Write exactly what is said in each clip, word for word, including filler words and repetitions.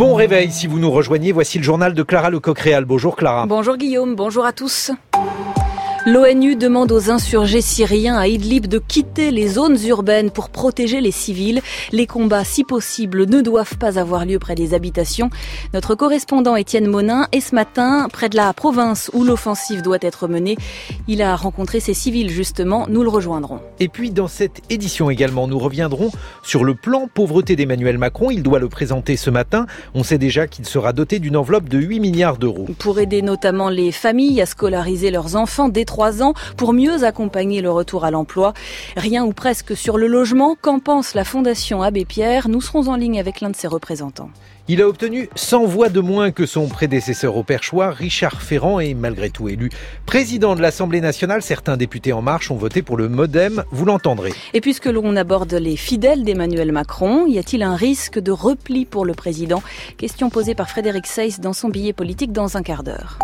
Bon réveil si vous nous rejoignez, voici le journal de Clara Lecoq-Réal. Bonjour Clara. Bonjour Guillaume, bonjour à tous. L'ONU demande aux insurgés syriens à Idlib de quitter les zones urbaines pour protéger les civils. Les combats, si possible, ne doivent pas avoir lieu près des habitations. Notre correspondant Étienne Monin est ce matin près de la province où l'offensive doit être menée. Il a rencontré ces civils justement, nous le rejoindrons. Et puis dans cette édition également, nous reviendrons sur le plan pauvreté d'Emmanuel Macron. Il doit le présenter ce matin. On sait déjà qu'il sera doté d'une enveloppe de huit milliards d'euros. Pour aider notamment les familles à scolariser leurs enfants dès trois ans, pour mieux accompagner le retour à l'emploi. Rien ou presque sur le logement. Qu'en pense la Fondation Abbé Pierre? Nous serons en ligne avec l'un de ses représentants. Il a obtenu cent voix de moins que son prédécesseur au perchoir, Richard Ferrand, est malgré tout élu président de l'Assemblée nationale. Certains députés En Marche ont voté pour le MoDem, vous l'entendrez. Et puisque l'on aborde les fidèles d'Emmanuel Macron, y a-t-il un risque de repli pour le président? Question posée par Frédéric Seyss dans son billet politique dans un quart d'heure.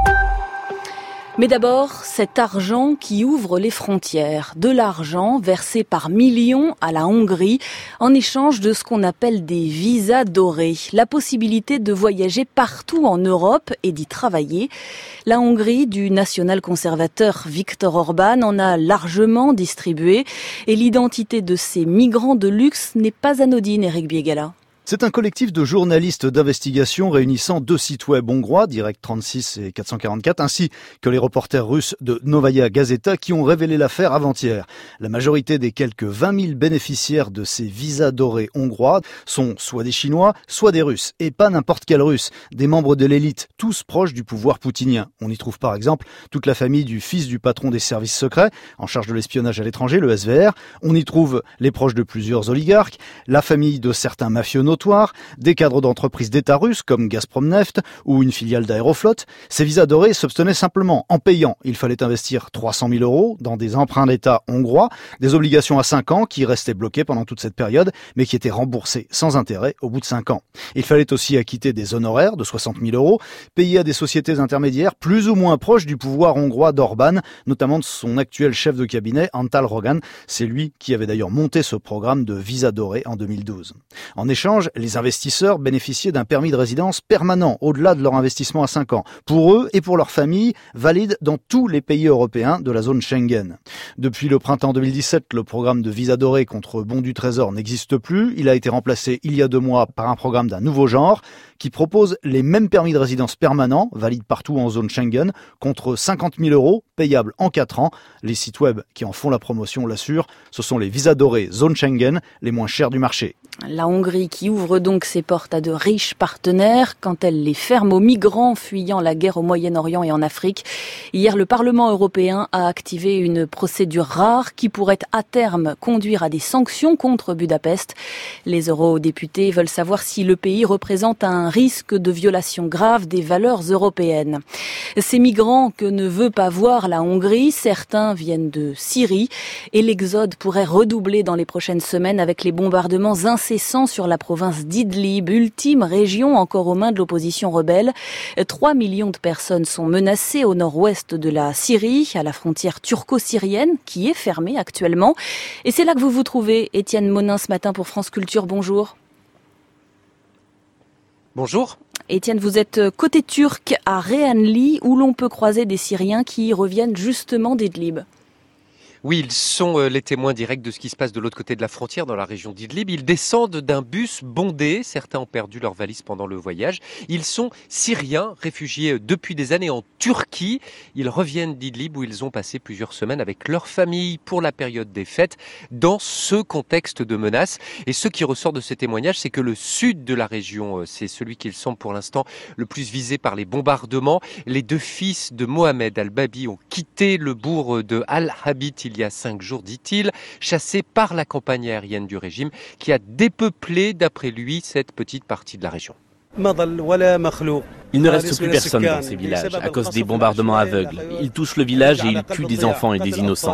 Mais d'abord, cet argent qui ouvre les frontières. De l'argent versé par millions à la Hongrie en échange de ce qu'on appelle des visas dorés. La possibilité de voyager partout en Europe et d'y travailler. La Hongrie du national-conservateur Viktor Orban en a largement distribué. Et l'identité de ces migrants de luxe n'est pas anodine, Éric Biégala. C'est un collectif de journalistes d'investigation réunissant deux sites web hongrois, Direct trente-six et quatre cent quarante-quatre, ainsi que les reporters russes de Novaya Gazeta qui ont révélé l'affaire avant-hier. La majorité des quelques vingt mille bénéficiaires de ces visas dorés hongrois sont soit des Chinois, soit des Russes. Et pas n'importe quels Russes, des membres de l'élite, tous proches du pouvoir poutinien. On y trouve par exemple toute la famille du fils du patron des services secrets, en charge de l'espionnage à l'étranger, le S V R. On y trouve les proches de plusieurs oligarques, la famille de certains mafieux notoires, des cadres d'entreprises d'État russes comme Gazprom Neft ou une filiale d'Aeroflot. Ces visas dorés s'obtenaient simplement en payant. Il fallait investir trois cent mille euros dans des emprunts d'État hongrois, des obligations à cinq ans qui restaient bloquées pendant toute cette période, mais qui étaient remboursées sans intérêt au bout de cinq ans. Il fallait aussi acquitter des honoraires de soixante mille euros, payés à des sociétés intermédiaires plus ou moins proches du pouvoir hongrois d'Orban, notamment de son actuel chef de cabinet, Antal Rogan. C'est lui qui avait d'ailleurs monté ce programme de visas dorés en deux mille douze. En échange, les investisseurs bénéficiaient d'un permis de résidence permanent au-delà de leur investissement à cinq ans, pour eux et pour leurs familles, valide dans tous les pays européens de la zone Schengen. Depuis le printemps deux mille dix-sept, le programme de visa doré contre bons du trésor n'existe plus. Il a été remplacé il y a deux mois par un programme d'un nouveau genre qui propose les mêmes permis de résidence permanents, valides partout en zone Schengen, contre cinquante mille euros, payables en quatre ans. Les sites web qui en font la promotion l'assurent, ce sont les visas dorés zone Schengen, les moins chers du marché. La Hongrie qui ouvre donc ses portes à de riches partenaires quand elle les ferme aux migrants fuyant la guerre au Moyen-Orient et en Afrique. Hier, le Parlement européen a activé une procédure rare qui pourrait à terme conduire à des sanctions contre Budapest. Les eurodéputés veulent savoir si le pays représente un risque de violation grave des valeurs européennes. Ces migrants que ne veut pas voir la Hongrie, certains viennent de Syrie et l'exode pourrait redoubler dans les prochaines semaines avec les bombardements incessants sur la province d'Idlib, ultime région encore aux mains de l'opposition rebelle. Trois millions de personnes sont menacées au nord-ouest de la Syrie, à la frontière turco-syrienne, qui est fermée actuellement. Et c'est là que vous vous trouvez, Étienne Monin, ce matin pour France Culture. Bonjour. Bonjour. Étienne, vous êtes côté turc à Reyhanli, où l'on peut croiser des Syriens qui reviennent justement d'Idlib. Oui, ils sont les témoins directs de ce qui se passe de l'autre côté de la frontière, dans la région d'Idlib. Ils descendent d'un bus bondé. Certains ont perdu leurs valises pendant le voyage. Ils sont syriens, réfugiés depuis des années en Turquie. Ils reviennent d'Idlib où ils ont passé plusieurs semaines avec leur famille pour la période des fêtes, dans ce contexte de menace. Et ce qui ressort de ces témoignages, c'est que le sud de la région, c'est celui qui semble pour l'instant le plus visé par les bombardements. Les deux fils de Mohamed Al-Babi ont quitté le bourg de Al-Habit il y a cinq jours, dit-il, chassé par la campagne aérienne du régime qui a dépeuplé, d'après lui, cette petite partie de la région. Il ne reste plus personne dans ces villages à cause des bombardements aveugles. Ils touchent le village et ils tuent des enfants et des innocents.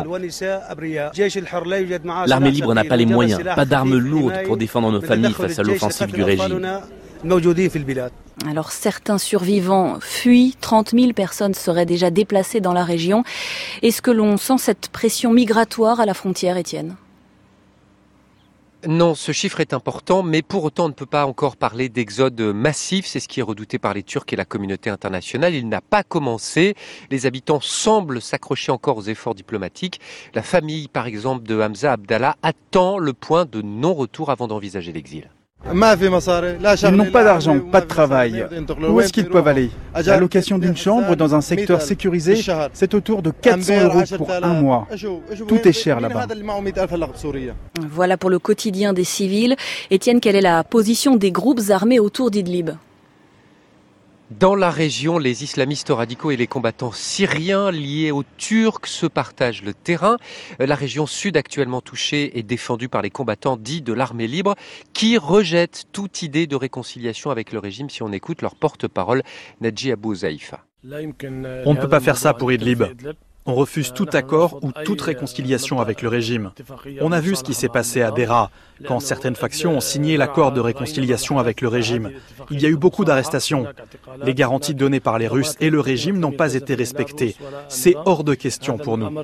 L'armée libre n'a pas les moyens, pas d'armes lourdes pour défendre nos familles face à l'offensive du régime. Alors certains survivants fuient, trente mille personnes seraient déjà déplacées dans la région. Est-ce que l'on sent cette pression migratoire à la frontière, Étienne ? Non, ce chiffre est important, mais pour autant on ne peut pas encore parler d'exode massif. C'est ce qui est redouté par les Turcs et la communauté internationale. Il n'a pas commencé. Les habitants semblent s'accrocher encore aux efforts diplomatiques. La famille, par exemple, de Hamza Abdallah attend le point de non-retour avant d'envisager l'exil. Ils n'ont pas d'argent, pas de travail. Où est-ce qu'ils peuvent aller? La location d'une chambre dans un secteur sécurisé, c'est autour de quatre cents euros pour un mois. Tout est cher là-bas. Voilà pour le quotidien des civils. Étienne, quelle est la position des groupes armés autour d'Idlib ? Dans la région, les islamistes radicaux et les combattants syriens liés aux Turcs se partagent le terrain. La région sud actuellement touchée est défendue par les combattants dits de l'armée libre qui rejettent toute idée de réconciliation avec le régime si on écoute leur porte-parole Nadji Abou Zaïfa. On ne peut pas faire ça pour Idlib. On refuse tout accord ou toute réconciliation avec le régime. On a vu ce qui s'est passé à Deraa, quand certaines factions ont signé l'accord de réconciliation avec le régime. Il y a eu beaucoup d'arrestations. Les garanties données par les Russes et le régime n'ont pas été respectées. C'est hors de question pour nous.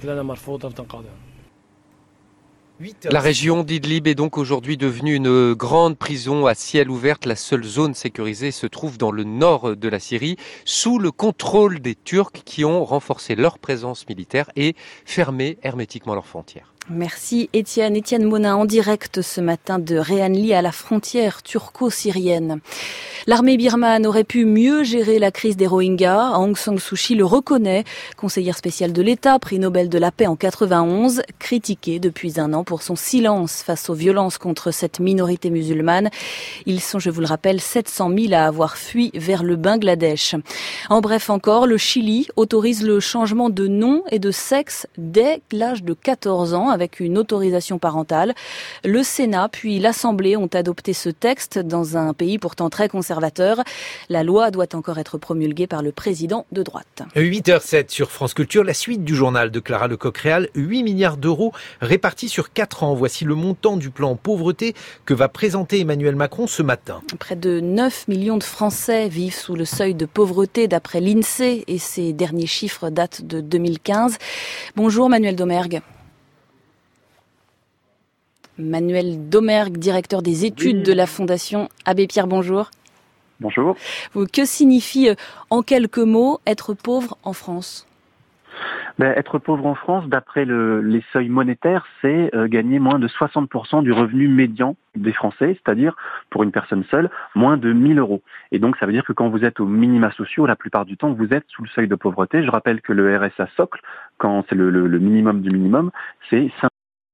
La région d'Idlib est donc aujourd'hui devenue une grande prison à ciel ouvert. La seule zone sécurisée se trouve dans le nord de la Syrie, sous le contrôle des Turcs qui ont renforcé leur présence militaire et fermé hermétiquement leurs frontières. Merci Étienne. Étienne Monin en direct ce matin de Rehanli à la frontière turco-syrienne. L'armée birmane aurait pu mieux gérer la crise des Rohingyas. Aung San Suu Kyi le reconnaît. Conseillère spéciale de l'État, prix Nobel de la paix en quatre-vingt-onze, critiquée depuis un an pour son silence face aux violences contre cette minorité musulmane. Ils sont, je vous le rappelle, sept cent mille à avoir fui vers le Bangladesh. En bref encore, le Chili autorise le changement de nom et de sexe dès l'âge de quatorze ans avec une autorisation parentale. Le Sénat puis l'Assemblée ont adopté ce texte dans un pays pourtant très conservateur. La loi doit encore être promulguée par le président de droite. huit heures zéro sept sur France Culture, la suite du journal de Clara Lecoq-Réal, huit milliards d'euros répartis sur quatre ans. Voici le montant du plan pauvreté que va présenter Emmanuel Macron ce matin. Près de neuf millions de Français vivent sous le seuil de pauvreté d'après l'INSEE et ces derniers chiffres datent de deux mille quinze. Bonjour Manuel Domergue. Manuel Domergue, directeur des études oui. de la Fondation Abbé Pierre, bonjour. Bonjour. Que signifie, en quelques mots, être pauvre en France ? Ben, être pauvre en France, d'après le, les seuils monétaires, c'est euh, gagner moins de soixante pour cent du revenu médian des Français, c'est-à-dire, pour une personne seule, moins de mille euros. Et donc, ça veut dire que quand vous êtes aux minima sociaux, la plupart du temps, vous êtes sous le seuil de pauvreté. Je rappelle que le R S A socle, quand c'est le, le, le minimum du minimum, c'est cinq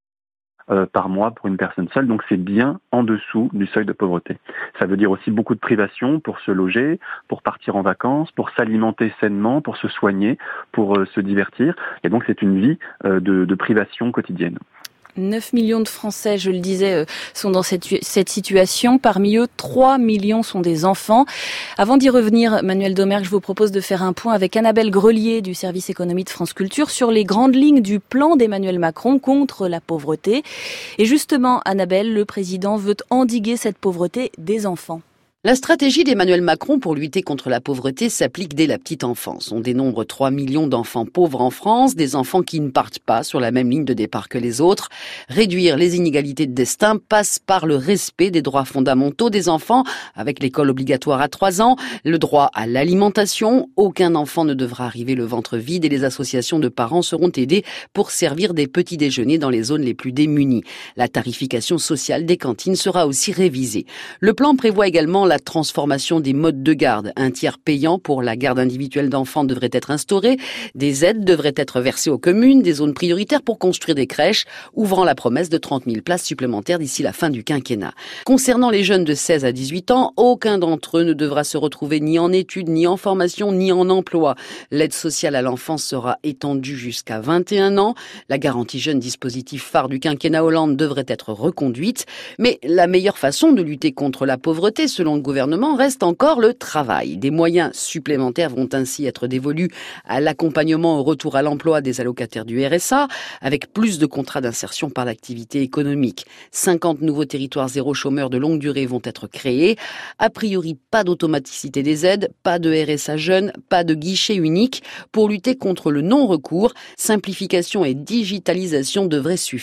Euh, par mois pour une personne seule, donc c'est bien en dessous du seuil de pauvreté. Ça veut dire aussi beaucoup de privations pour se loger, pour partir en vacances, pour s'alimenter sainement, pour se soigner, pour euh, se divertir, et donc c'est une vie euh, de, de privation quotidienne. neuf millions de Français, je le disais, sont dans cette, cette situation. Parmi eux, trois millions sont des enfants. Avant d'y revenir, Manuel Domergue, je vous propose de faire un point avec Annabelle Grelier du service économie de France Culture sur les grandes lignes du plan d'Emmanuel Macron contre la pauvreté. Et justement, Annabelle, le président veut endiguer cette pauvreté des enfants. La stratégie d'Emmanuel Macron pour lutter contre la pauvreté s'applique dès la petite enfance. On dénombre trois millions d'enfants pauvres en France, des enfants qui ne partent pas sur la même ligne de départ que les autres. Réduire les inégalités de destin passe par le respect des droits fondamentaux des enfants, avec l'école obligatoire à trois ans, le droit à l'alimentation. Aucun enfant ne devra arriver le ventre vide et les associations de parents seront aidées pour servir des petits déjeuners dans les zones les plus démunies. La tarification sociale des cantines sera aussi révisée. Le plan prévoit également la transformation des modes de garde. Un tiers payant pour la garde individuelle d'enfants devrait être instauré. Des aides devraient être versées aux communes, des zones prioritaires pour construire des crèches, ouvrant la promesse de trente mille places supplémentaires d'ici la fin du quinquennat. Concernant les jeunes de seize à dix-huit ans, aucun d'entre eux ne devra se retrouver ni en études, ni en formation, ni en emploi. L'aide sociale à l'enfance sera étendue jusqu'à vingt et un ans. La garantie jeune, dispositif phare du quinquennat Hollande, devrait être reconduite. Mais la meilleure façon de lutter contre la pauvreté, selon le gouvernement, reste encore le travail. Des moyens supplémentaires vont ainsi être dévolus à l'accompagnement au retour à l'emploi des allocataires du R S A, avec plus de contrats d'insertion par l'activité économique. cinquante nouveaux territoires zéro chômeur de longue durée vont être créés. A priori, pas d'automaticité des aides, pas de R S A jeune, pas de guichet unique. Pour lutter contre le non-recours, simplification et digitalisation devraient suffire.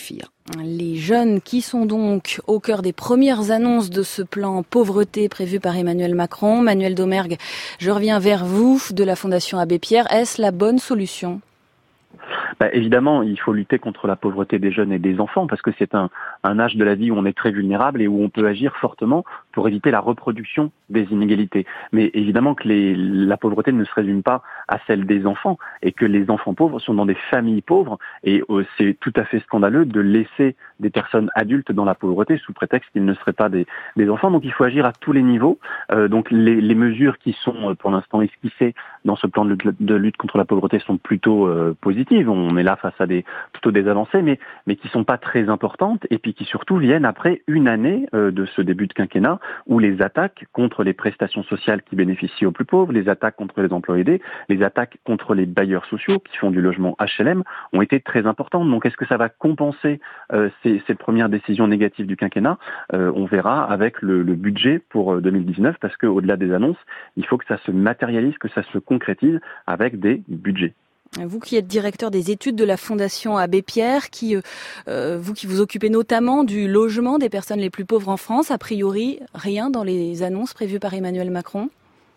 Les jeunes qui sont donc au cœur des premières annonces de ce plan pauvreté prévu par Emmanuel Macron. Manuel Domergue, je reviens vers vous de la Fondation Abbé Pierre. Est-ce la bonne solution ? Bah, évidemment, il faut lutter contre la pauvreté des jeunes et des enfants parce que c'est un, un âge de la vie où on est très vulnérable et où on peut agir fortement pour éviter la reproduction des inégalités. Mais évidemment que les, la pauvreté ne se résume pas à celle des enfants et que les enfants pauvres sont dans des familles pauvres et euh, c'est tout à fait scandaleux de laisser des personnes adultes dans la pauvreté sous prétexte qu'ils ne seraient pas des, des enfants. Donc il faut agir à tous les niveaux. Euh, donc les, les mesures qui sont pour l'instant esquissées dans ce plan de, de lutte contre la pauvreté sont plutôt euh, positives. On est là face à des plutôt des avancées, mais mais qui sont pas très importantes et puis qui surtout viennent après une année euh, de ce début de quinquennat où les attaques contre les prestations sociales qui bénéficient aux plus pauvres, les attaques contre les emplois aidés, les attaques contre les bailleurs sociaux qui font du logement H L M ont été très importantes. Donc est-ce que ça va compenser euh, ces, ces premières décisions négatives du quinquennat ? euh, On verra avec le, le budget pour deux mille dix-neuf parce que au-delà des annonces, il faut que ça se matérialise, que ça se concrétise avec des budgets. Vous qui êtes directeur des études de la Fondation Abbé Pierre, qui, euh, vous qui vous occupez notamment du logement des personnes les plus pauvres en France, a priori, rien dans les annonces prévues par Emmanuel Macron ?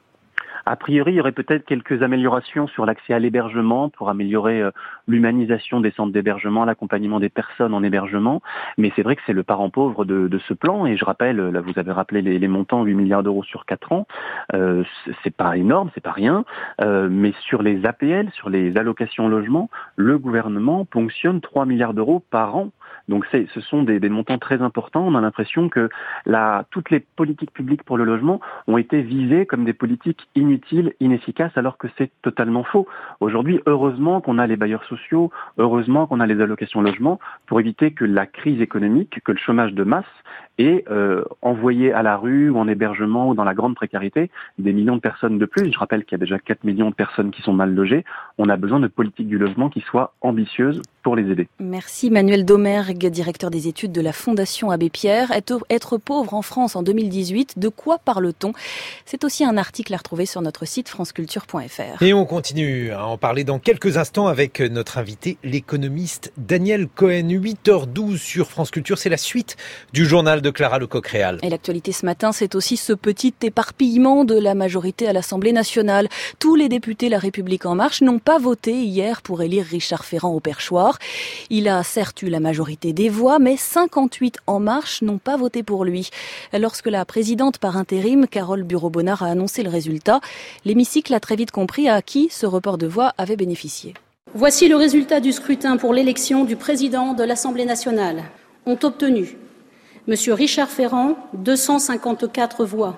A priori, il y aurait peut-être quelques améliorations sur l'accès à l'hébergement pour améliorer euh, l'humanisation des centres d'hébergement, l'accompagnement des personnes en hébergement. Mais c'est vrai que c'est le parent pauvre de, de ce plan. Et je rappelle, là vous avez rappelé les, les montants, huit milliards d'euros sur quatre ans. Euh, c'est pas énorme, c'est pas rien. Euh, mais sur les A P L, sur les allocations logement, le gouvernement ponctionne trois milliards d'euros par an. Donc c'est, ce sont des, des montants très importants. On a l'impression que la, toutes les politiques publiques pour le logement ont été visées comme des politiques inutiles, inefficaces, alors que c'est totalement faux. Aujourd'hui, heureusement qu'on a les bailleurs sociaux, heureusement qu'on a les allocations logement pour éviter que la crise économique, que le chômage de masse ait euh, envoyé à la rue ou en hébergement ou dans la grande précarité des millions de personnes de plus. Je rappelle qu'il y a déjà quatre millions de personnes qui sont mal logées. On a besoin de politiques du logement qui soient ambitieuses pour les aider. Merci Manuel Domergue, directeur des études de la Fondation Abbé Pierre. Être, être pauvre en France en deux mille dix-huit, de quoi parle-t-on ? C'est aussi un article à retrouver sur notre site franceculture point f r. Et on continue à en parler dans quelques instants avec notre invité, l'économiste Daniel Cohen. huit heures douze sur France Culture, c'est la suite du journal de Clara Lecoq-Réal. Et l'actualité ce matin, c'est aussi ce petit éparpillement de la majorité à l'Assemblée nationale. Tous les députés La République En Marche n'ont pas voté hier pour élire Richard Ferrand au perchoir. Il a certes eu la majorité des voix, mais cinquante-huit En Marche n'ont pas voté pour lui. Lorsque la présidente par intérim, Carole Bureau-Bonnard, a annoncé le résultat, l'hémicycle a très vite compris à qui ce report de voix avait bénéficié. Voici le résultat du scrutin pour l'élection du président de l'Assemblée nationale. Ont obtenu Monsieur Richard Ferrand, deux cent cinquante-quatre voix.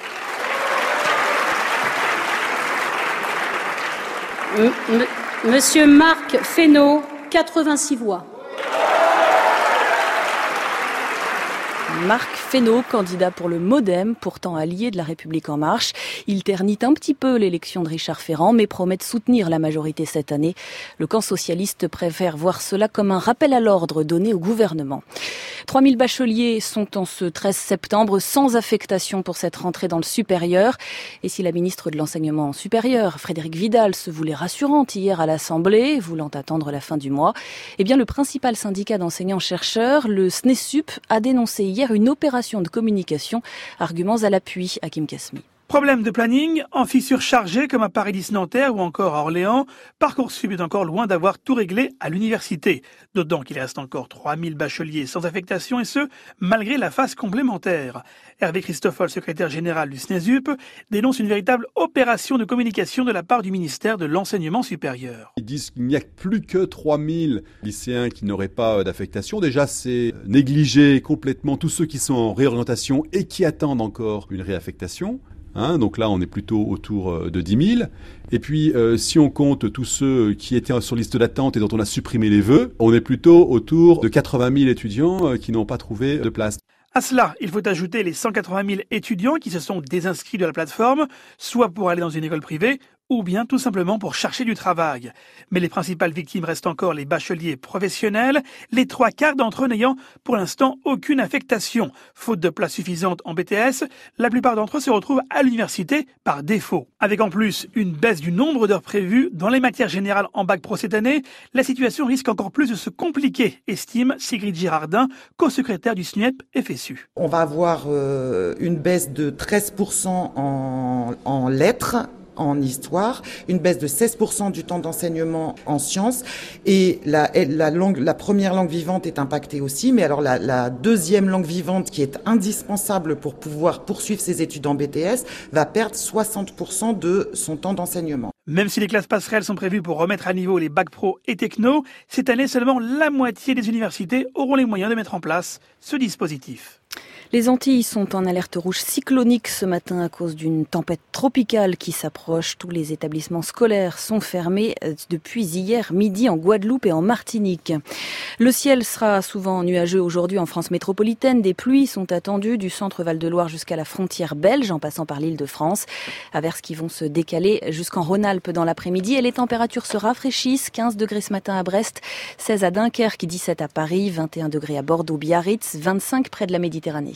M- M- Monsieur Marc Fesneau, quatre-vingt-six voix. Marc Fesneau, candidat pour le MoDem, pourtant allié de La République En Marche. Il ternit un petit peu l'élection de Richard Ferrand, mais promet de soutenir la majorité cette année. Le camp socialiste préfère voir cela comme un rappel à l'ordre donné au gouvernement. trois mille bacheliers sont en ce treize septembre sans affectation pour cette rentrée dans le supérieur. Et si la ministre de l'Enseignement supérieur, Frédérique Vidal, se voulait rassurante hier à l'Assemblée, voulant attendre la fin du mois, eh bien le principal syndicat d'enseignants-chercheurs, le S N E S U P, a dénoncé hier une opération de communication. Arguments à l'appui, Hakim Kasmi. Problème de planning, amphi surchargé comme à Paris-Nice-Nanterre ou encore à Orléans, Parcoursup est encore loin d'avoir tout réglé à l'université. D'autant qu'il reste encore trois mille bacheliers sans affectation et ce, malgré la phase complémentaire. Hervé Christoffel, secrétaire général du S N E S U P, dénonce une véritable opération de communication de la part du ministère de l'Enseignement supérieur. Ils disent qu'il n'y a plus que trois mille lycéens qui n'auraient pas d'affectation. Déjà, c'est négliger complètement tous ceux qui sont en réorientation et qui attendent encore une réaffectation. Hein, donc là, on est plutôt autour de dix mille. Et puis, euh, si on compte tous ceux qui étaient sur liste d'attente et dont on a supprimé les vœux, on est plutôt autour de quatre-vingt mille étudiants qui n'ont pas trouvé de place. À cela, il faut ajouter les cent quatre-vingt mille étudiants qui se sont désinscrits de la plateforme, soit pour aller dans une école privée, ou bien tout simplement pour chercher du travail. Mais les principales victimes restent encore les bacheliers professionnels, les trois quarts d'entre eux n'ayant pour l'instant aucune affectation. Faute de place suffisante en B T S, la plupart d'entre eux se retrouvent à l'université par défaut. Avec en plus une baisse du nombre d'heures prévues dans les matières générales en bac pro cette année, la situation risque encore plus de se compliquer, estime Sigrid Girardin, co-secrétaire du S N U E P F S U. On va avoir euh, une baisse de treize pour cent en, en lettres, en histoire, une baisse de seize pour cent du temps d'enseignement en sciences et la, la, langue, la première langue vivante est impactée aussi, mais alors la, la deuxième langue vivante qui est indispensable pour pouvoir poursuivre ses études en B T S va perdre soixante pour cent de son temps d'enseignement. Même si les classes passerelles sont prévues pour remettre à niveau les bacs pro et techno, cette année seulement la moitié des universités auront les moyens de mettre en place ce dispositif. Les Antilles sont en alerte rouge cyclonique ce matin à cause d'une tempête tropicale qui s'approche. Tous les établissements scolaires sont fermés depuis hier midi en Guadeloupe et en Martinique. Le ciel sera souvent nuageux aujourd'hui en France métropolitaine. Des pluies sont attendues du centre Val-de-Loire jusqu'à la frontière belge en passant par l'Île-de-France. Averses qui vont se décaler jusqu'en Rhône-Alpes dans l'après-midi et les températures se rafraîchissent. quinze degrés ce matin à Brest, seize à Dunkerque, dix-sept à Paris, vingt et un degrés à Bordeaux, Biarritz, vingt-cinq près de la Méditerranée.